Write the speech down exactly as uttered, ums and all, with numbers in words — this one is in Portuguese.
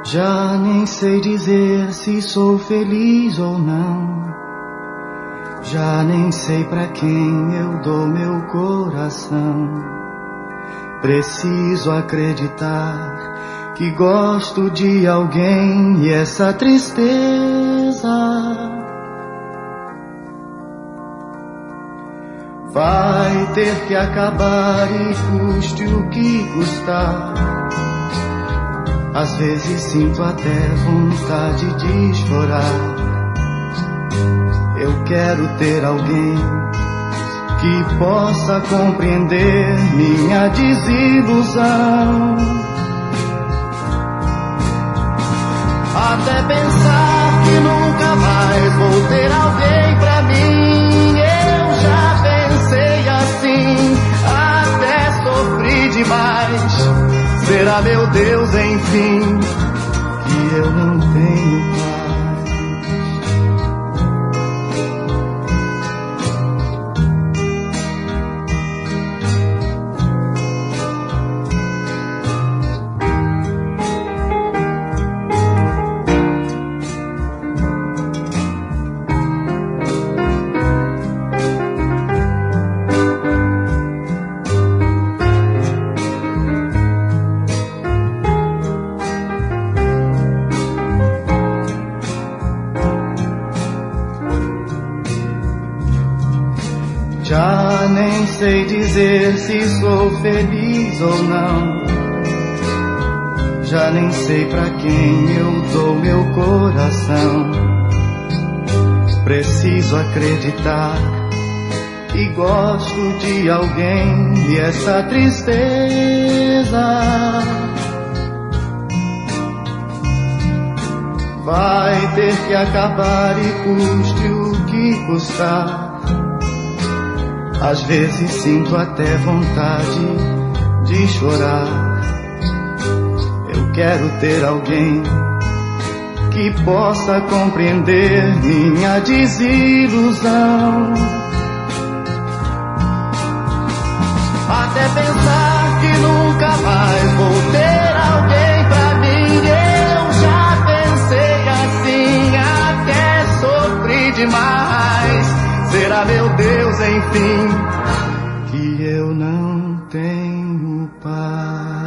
Já nem sei dizer se sou feliz ou não. Já nem sei pra quem eu dou meu coração. Preciso acreditar que gosto de alguém e essa tristeza vai ter que acabar e custe o que custar. Às vezes sinto até vontade de chorar. Eu quero ter alguém que possa compreender minha desilusão. Até pensar que nunca mais vou ter alguém pra mim. Eu já pensei assim, até sofri demais. Será, meu Deus, enfim, que eu não tenho paz. Já nem sei dizer se sou feliz ou não. Já nem sei pra quem eu dou meu coração. Preciso acreditar que gosto de alguém e essa tristeza vai ter que acabar e custe o que custar. Às vezes sinto até vontade de chorar. Eu quero ter alguém que possa compreender minha desilusão. Até pensar que nunca mais vou ter alguém pra mim. Eu já pensei assim, até sofri demais. Será, meu Deus, enfim, que eu não tenho paz.